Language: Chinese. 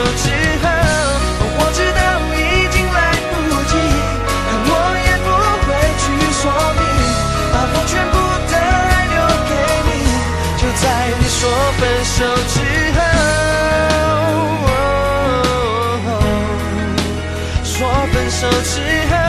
之后，我知道已经来不及，可我也不会去说明，把我全部的爱留给你，就在你说分手之后，说分手之后。